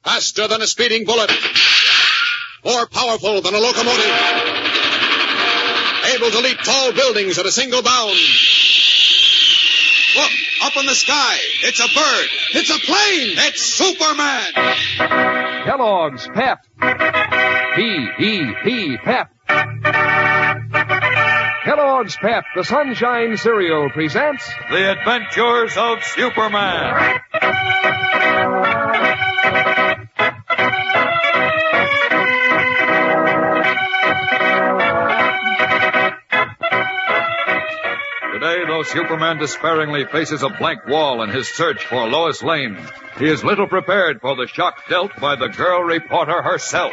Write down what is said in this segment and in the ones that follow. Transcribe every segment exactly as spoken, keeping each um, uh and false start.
Faster than a speeding bullet. More powerful than a locomotive. Able to leap tall buildings at a single bound. Look, up in the sky. It's a bird. It's a plane. It's Superman. Kellogg's Pep. P E P, Pep. Kellogg's Pep, the Sunshine Cereal, presents The Adventures of Superman. Today, though Superman despairingly faces a blank wall in his search for Lois Lane, he is little prepared for the shock dealt by the girl reporter herself.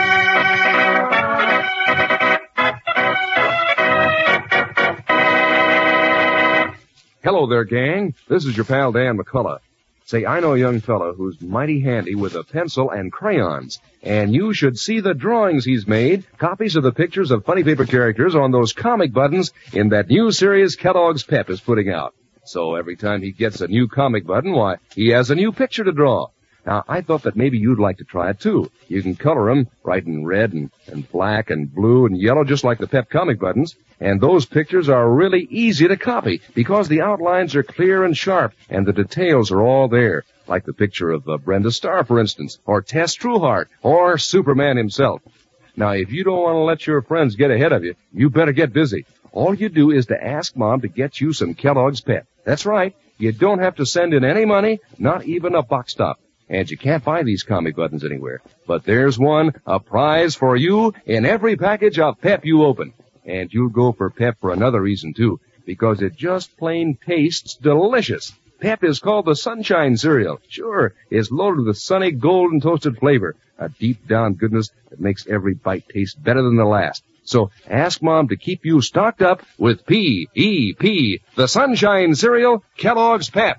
Hello there, gang. This is your pal Dan McCullough. Say, I know a young fella who's mighty handy with a pencil and crayons, and you should see the drawings he's made, copies of the pictures of funny paper characters on those comic buttons in that new series Kellogg's Pep is putting out. So every time he gets a new comic button, why, he has a new picture to draw. Now, I thought that maybe you'd like to try it, too. You can color them right in red and, and black and blue and yellow, just like the Pep comic buttons. And those pictures are really easy to copy because the outlines are clear and sharp and the details are all there, like the picture of uh, Brenda Starr, for instance, or Tess Trueheart, or Superman himself. Now, if you don't want to let your friends get ahead of you, you better get busy. All you do is to ask Mom to get you some Kellogg's Pep. That's right. You don't have to send in any money, not even a buck stop. And you can't buy these comic buttons anywhere. But there's one, a prize for you in every package of Pep you open. And you'll go for Pep for another reason, too, because it just plain tastes delicious. Pep is called the Sunshine Cereal. Sure, it's loaded with sunny, golden toasted flavor, a deep-down goodness that makes every bite taste better than the last. So ask Mom to keep you stocked up with P E P, the Sunshine Cereal, Kellogg's Pep.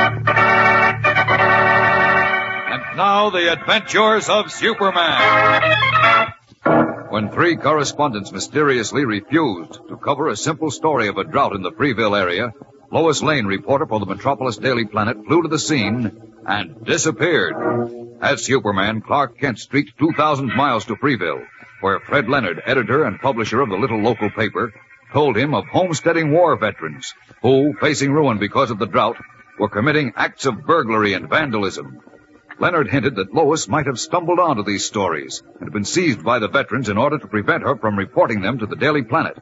Now, the adventures of Superman. When three correspondents mysteriously refused to cover a simple story of a drought in the Freeville area, Lois Lane, reporter for the Metropolis Daily Planet, flew to the scene and disappeared. As Superman, Clark Kent streaked two thousand miles to Freeville, where Fred Leonard, editor and publisher of the little local paper, told him of homesteading war veterans who, facing ruin because of the drought, were committing acts of burglary and vandalism. Leonard hinted that Lois might have stumbled onto these stories and been seized by the veterans in order to prevent her from reporting them to the Daily Planet.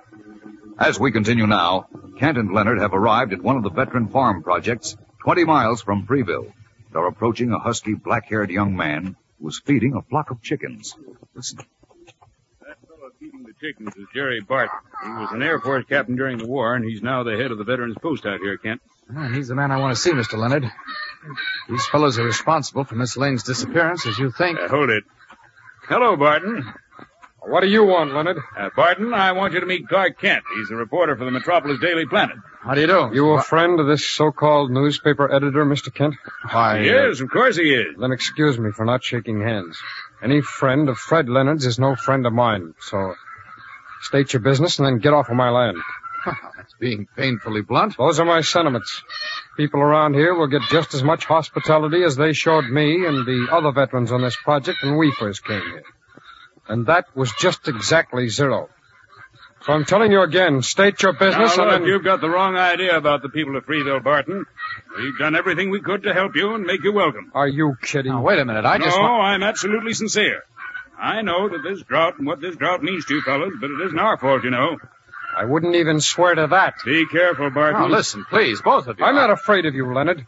As we continue now, Kent and Leonard have arrived at one of the veteran farm projects twenty miles from Freeville and are approaching a husky, black-haired young man who is feeding a flock of chickens. Listen. That fellow feeding the chickens is Jerry Barton. He was an Air Force captain during the war, and he's now the head of the veterans post out here, Kent. Oh, he's the man I want to see, Mister Leonard. These fellows are responsible for Miss Lane's disappearance, as you think. Uh, hold it. Hello, Barton. What do you want, Leonard? Uh, Barton, I want you to meet Clark Kent. He's a reporter for the Metropolis Daily Planet. How do you do? You a friend of this so-called newspaper editor, Mister Kent? Why, He is, of course he is. Then excuse me for not shaking hands. Any friend of Fred Leonard's is no friend of mine, so state your business and then get off of my land. That's being painfully blunt. Those are my sentiments. People around here will get just as much hospitality as they showed me and the other veterans on this project when we first came here. And that was just exactly zero. So I'm telling you again, state your business now, and look, then... You've got the wrong idea about the people of Freeville, Barton. We've done everything we could to help you and make you welcome. Are you kidding? Now, wait a minute. I no, just want... I'm absolutely sincere. I know that this drought and what this drought means to you fellas, but it isn't our fault, you know. I wouldn't even swear to that. Be careful, Barton. Now, listen, please, both of you. I'm not afraid of you, Leonard.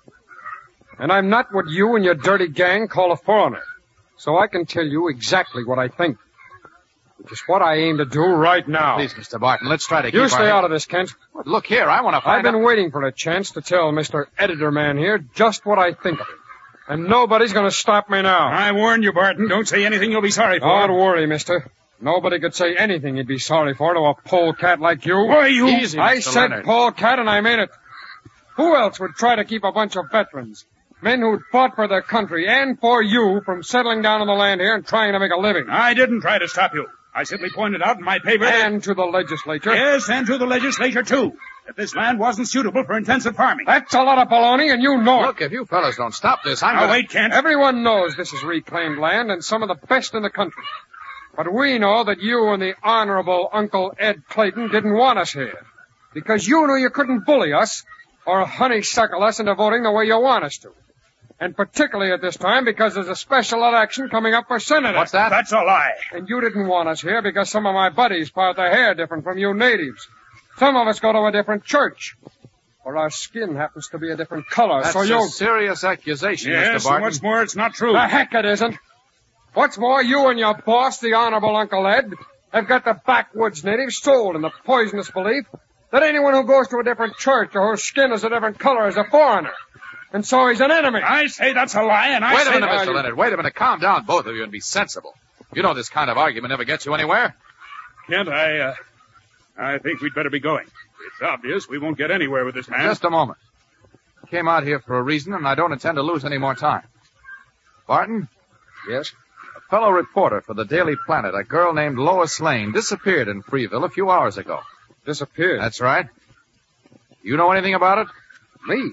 And I'm not what you and your dirty gang call a foreigner. So I can tell you exactly what I think. Which is what I aim to do right now. Please, Mister Barton, let's try to keep You our... stay out of this, Kent. But look here, I want to find I've been out... waiting for a chance to tell Mister Editor Man here just what I think of him. And nobody's going to stop me now. I warn you, Barton. Don't say anything you'll be sorry for. Don't worry, mister. Nobody could say anything he'd be sorry for to a polecat like you. Why, you... Easy, I Mister said Leonard. polecat, and I mean it. Who else would try to keep a bunch of veterans, men who'd fought for their country and for you, from settling down on the land here and trying to make a living? I didn't try to stop you. I simply pointed out in my paper... And to the legislature. Yes, and to the legislature, too. that this land wasn't suitable for intensive farming. That's a lot of baloney, and you know it. Look, if you fellas don't stop this, I'm Now, gonna... wait, Kent. Everyone knows this is reclaimed land and some of the best in the country. But we know that you and the Honorable Uncle Ed Clayton didn't want us here. Because you knew you couldn't bully us or honeysuckle us into voting the way you want us to. And particularly at this time because there's a special election coming up for senator. What's that? That's a lie. And you didn't want us here because some of my buddies part their hair different from you natives. Some of us go to a different church. Or our skin happens to be a different color, That's so you... a serious accusation, Yes, Mister and Barton. what's more, it's not true. The heck it isn't. What's more, you and your boss, the Honorable Uncle Ed, have got the backwoods natives sold in the poisonous belief that anyone who goes to a different church or whose skin is a different color is a foreigner. And so he's an enemy. I say that's a lie, and I Wait say... a minute, that- Mister Leonard. Wait a minute. Calm down, both of you, and be sensible. You know this kind of argument never gets you anywhere. Kent, I, uh, I think we'd better be going. It's obvious we won't get anywhere with this man. Just a moment. I came out here for a reason, and I don't intend to lose any more time. Barton? Yes? A fellow reporter for the Daily Planet, a girl named Lois Lane, disappeared in Freeville a few hours ago. Disappeared. That's right. You know anything about it? Me?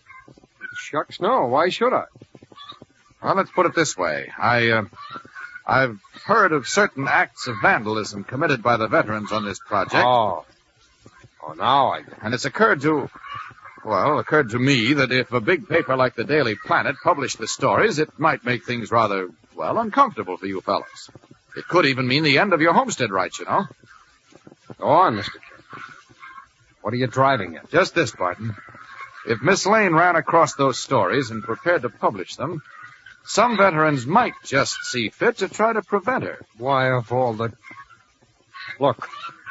Shucks, no. Why should I? Well, let's put it this way. I, uh, I've heard of certain acts of vandalism committed by the veterans on this project. Oh. Oh, now I get it. And it's occurred to, well, occurred to me that if a big paper like the Daily Planet published the stories, it might make things rather, well, uncomfortable for you fellows. It could even mean the end of your homestead rights, you know. Go on, Mister Kent. What are you driving at? Just this, Barton. If Miss Lane ran across those stories and prepared to publish them, some veterans might just see fit to try to prevent her. Why, of all the... Look,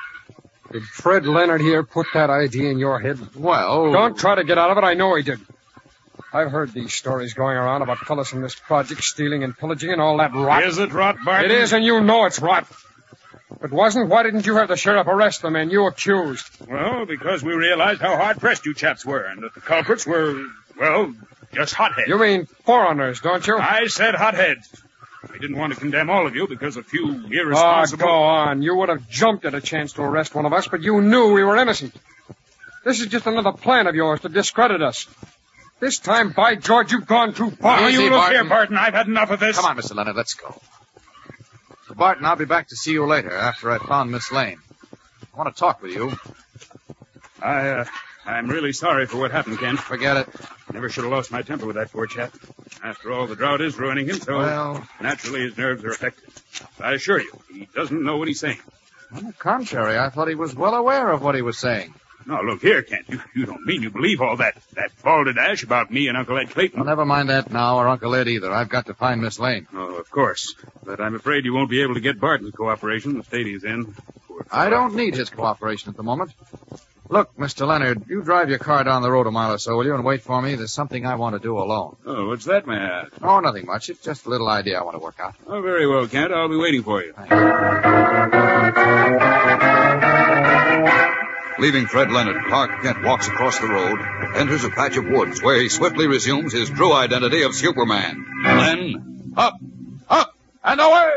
did Fred Leonard here put that idea in your head? Well... Don't try to get out of it. I know he did. I've heard these stories going around about fellas from this project stealing and pillaging and all that rot. Is it rot, Barton? It is, and you know it's rot. If it wasn't, why didn't you have the sheriff arrest the men you accused? Well, because we realized how hard-pressed you chaps were, and that the culprits were, well, just hotheads. You mean foreigners, don't you? I said hotheads. We didn't want to condemn all of you because a few Oh, irresponsible... go on. You would have jumped at a chance to arrest one of us, but you knew we were innocent. This is just another plan of yours to discredit us. This time, by George, you've gone too far. Now, Easy, you look Barton. here, Barton. I've had enough of this. Come on, Mister Leonard, let's go. So, Barton, I'll be back to see you later after I found Miss Lane. I want to talk with you. I, uh, I'm really sorry for what happened, Kent. Forget it. Never should have lost my temper with that poor chap. After all, the drought is ruining him, so Well- naturally his nerves are affected. I assure you, he doesn't know what he's saying. On the contrary, I thought he was well aware of what he was saying. Now, look here, Kent. You, you don't mean you believe all that, that balderdash about me and Uncle Ed Clayton? Well, never mind that now, or Uncle Ed either. I've got to find Miss Lane. Oh, of course. But I'm afraid you won't be able to get Barton's cooperation, the state he's in. Poor I fellow. don't need his cooperation at the moment. Look, Mister Leonard, you drive your car down the road a mile or so, will you, and wait for me? There's something I want to do alone. Oh, what's that, may I ask? Oh, nothing much. It's just a little idea I want to work out. Oh, very well, Kent. I'll be waiting for you. Leaving Fred Leonard, Clark Kent walks across the road, enters a patch of woods where he swiftly resumes his true identity of Superman. Then, up, up, and away!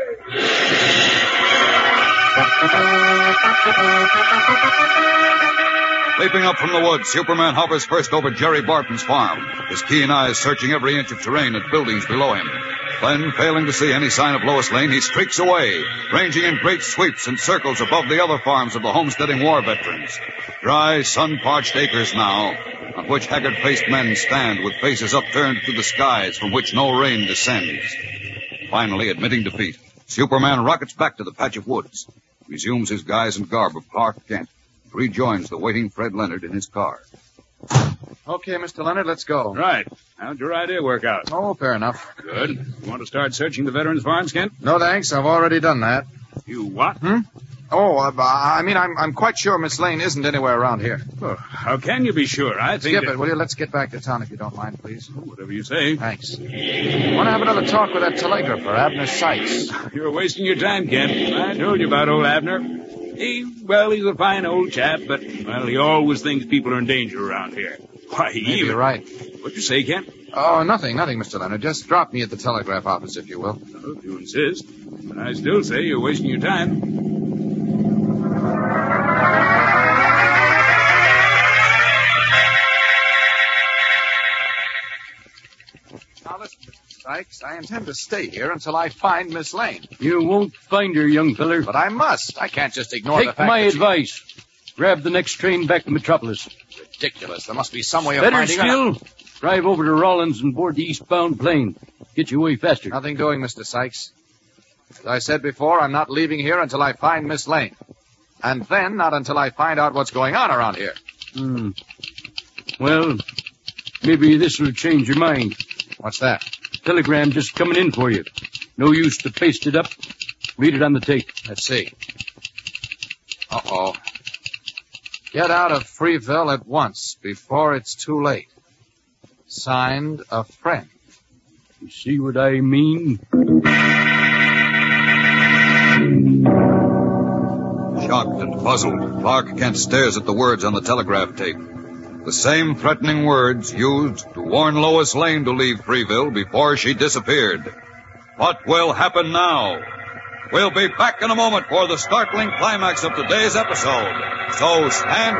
Leaping up from the woods, Superman hovers first over Jerry Barton's farm, his keen eyes searching every inch of terrain and buildings below him. Then, failing to see any sign of Lois Lane, he streaks away, ranging in great sweeps and circles above the other farms of the homesteading war veterans. Dry, sun-parched acres now, on which haggard-faced men stand with faces upturned to the skies from which no rain descends. Finally, admitting defeat, Superman rockets back to the patch of woods, resumes his guise and garb of Clark Kent, rejoins the waiting Fred Leonard in his car. Okay, Mister Leonard, let's go. Right. How'd your idea work out? Oh, fair enough. Good. You want to start searching the veterans' farms, Kent? No, thanks. I've already done that. You what? Hmm? Oh, uh, I mean, I'm I'm quite sure Miss Lane isn't anywhere around here. Oh, how can you be sure? I think Skip that... it, will you? Let's get back to town if you don't mind, please. Whatever you say. Thanks. I want to have another talk with that telegrapher, Abner Sykes. You're wasting your time, Kent. I told you about old Abner. He, well, he's a fine old chap, but, well, he always thinks people are in danger around here. Why, he Maybe even... you're right. What'd you say, Kent? Oh, nothing, nothing, Mister Leonard. Just drop me at the telegraph office, if you will. Well, if you insist. But I still say you're wasting your time. Sykes. I intend to stay here until I find Miss Lane. You won't find her, young feller. But I must. I can't just ignore Take the fact my that she- advice. Grab the next train back to Metropolis. Ridiculous. There must be some way of Better finding still, out. drive over to Rollins and board the eastbound plane. Get you away faster. Nothing doing, Mister Sykes. As I said before, I'm not leaving here until I find Miss Lane. And then not until I find out what's going on around here. Hmm. Well, maybe this will change your mind. What's that? Telegram just coming in for you. No use to paste it up. Read it on the tape. Let's see. Uh-oh. Get out of Freeville at once, before it's too late. Signed, a friend. You see what I mean? Shocked and puzzled, Clark Kent stares at the words on the telegraph tape. The same threatening words used to warn Lois Lane to leave Freeville before she disappeared. What will happen now? We'll be back in a moment for the startling climax of today's episode. So stand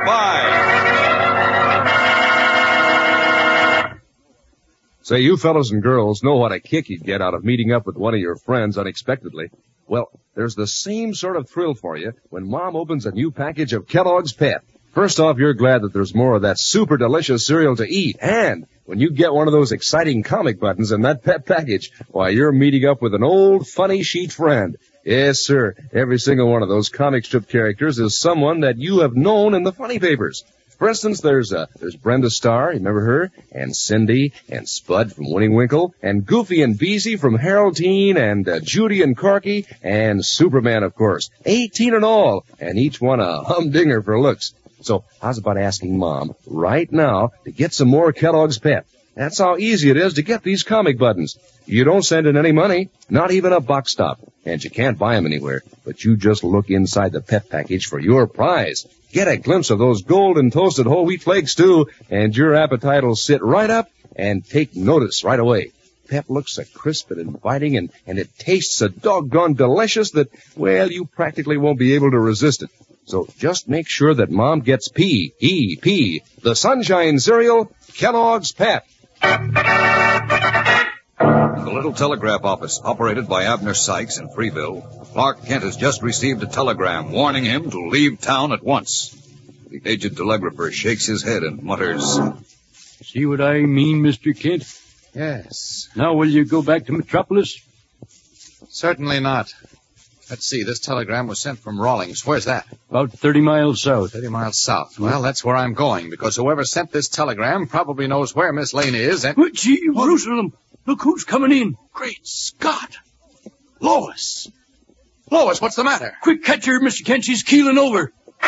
by. Say, you fellas and girls know what a kick you'd get out of meeting up with one of your friends unexpectedly. Well, there's the same sort of thrill for you when Mom opens a new package of Kellogg's Pep. First off, you're glad that there's more of that super delicious cereal to eat. And when you get one of those exciting comic buttons in that Pep package, why, you're meeting up with an old funny sheet friend. Yes, sir. Every single one of those comic strip characters is someone that you have known in the funny papers. For instance, there's uh, there's Brenda Starr, you remember her? And Cindy, and Spud from Winnie Winkle, and Goofy and Beezy from Harold Teen, and uh, Judy and Corky, and Superman, of course. Eighteen in all, and each one a humdinger for looks. So how's about asking Mom right now to get some more Kellogg's Pep? That's how easy it is to get these comic buttons. You don't send in any money, not even a box stop, and you can't buy them anywhere. But you just look inside the Pep package for your prize. Get a glimpse of those golden toasted whole wheat flakes, too, and your appetite will sit right up and take notice right away. Pep looks so crisp and inviting, and, and it tastes so doggone delicious that, well, you practically won't be able to resist it. So just make sure that Mom gets P E P, the Sunshine Cereal, Kellogg's Pep. The little telegraph office, operated by Abner Sykes in Freeville, Clark Kent has just received a telegram warning him to leave town at once. The aged telegrapher shakes his head and mutters, See what I mean, Mister Kent? Yes. Now will you go back to Metropolis? Certainly not. Let's see, this telegram was sent from Rawlings. Where's that? About thirty miles south. Thirty miles south. Well, that's where I'm going, because whoever sent this telegram probably knows where Miss Lane is, and... Oh, gee, Jerusalem! Look who's coming in. Great Scott! Lois! Lois, what's the matter? Quick, catch her, Mister Kent. She's keeling over.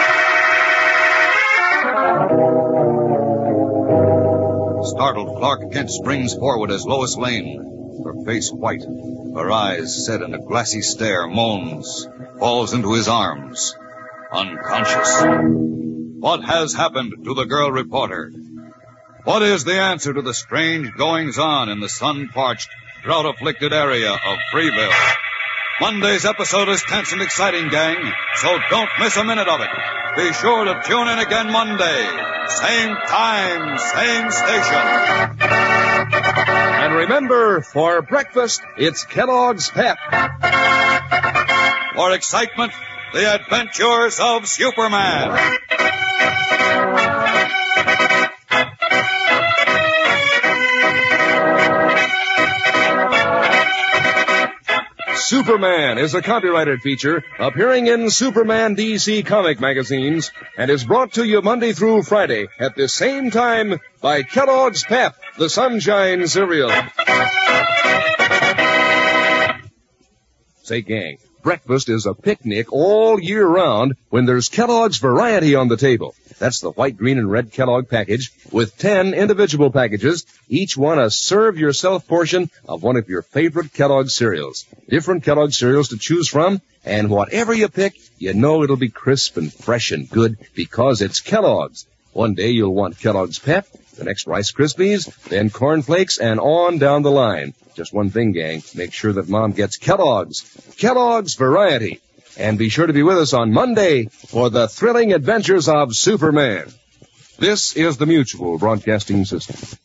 Startled, Clark Kent springs forward as Lois Lane, her face white, her eyes set in a glassy stare, moans, falls into his arms, unconscious. What has happened to the girl reporter? What is the answer to the strange goings-on in the sun-parched, drought-afflicted area of Freeville? Monday's episode is tense and exciting, gang, so don't miss a minute of it. Be sure to tune in again Monday. Same time, same station. And remember, for breakfast, it's Kellogg's Pep. For excitement, the adventures of Superman. Superman is a copyrighted feature appearing in Superman D C comic magazines and is brought to you Monday through Friday at the same time by Kellogg's Pep, the Sunshine Cereal. Say, gang, breakfast is a picnic all year round when there's Kellogg's Variety on the table. That's the white, green, and red Kellogg package with ten individual packages, each one a serve-yourself portion of one of your favorite Kellogg cereals. Different Kellogg cereals to choose from, and whatever you pick, you know it'll be crisp and fresh and good because it's Kellogg's. One day you'll want Kellogg's Pep, the next Rice Krispies, then Corn Flakes, and on down the line. Just one thing, gang, make sure that Mom gets Kellogg's. Kellogg's Variety. And be sure to be with us on Monday for the thrilling adventures of Superman. This is the Mutual Broadcasting System.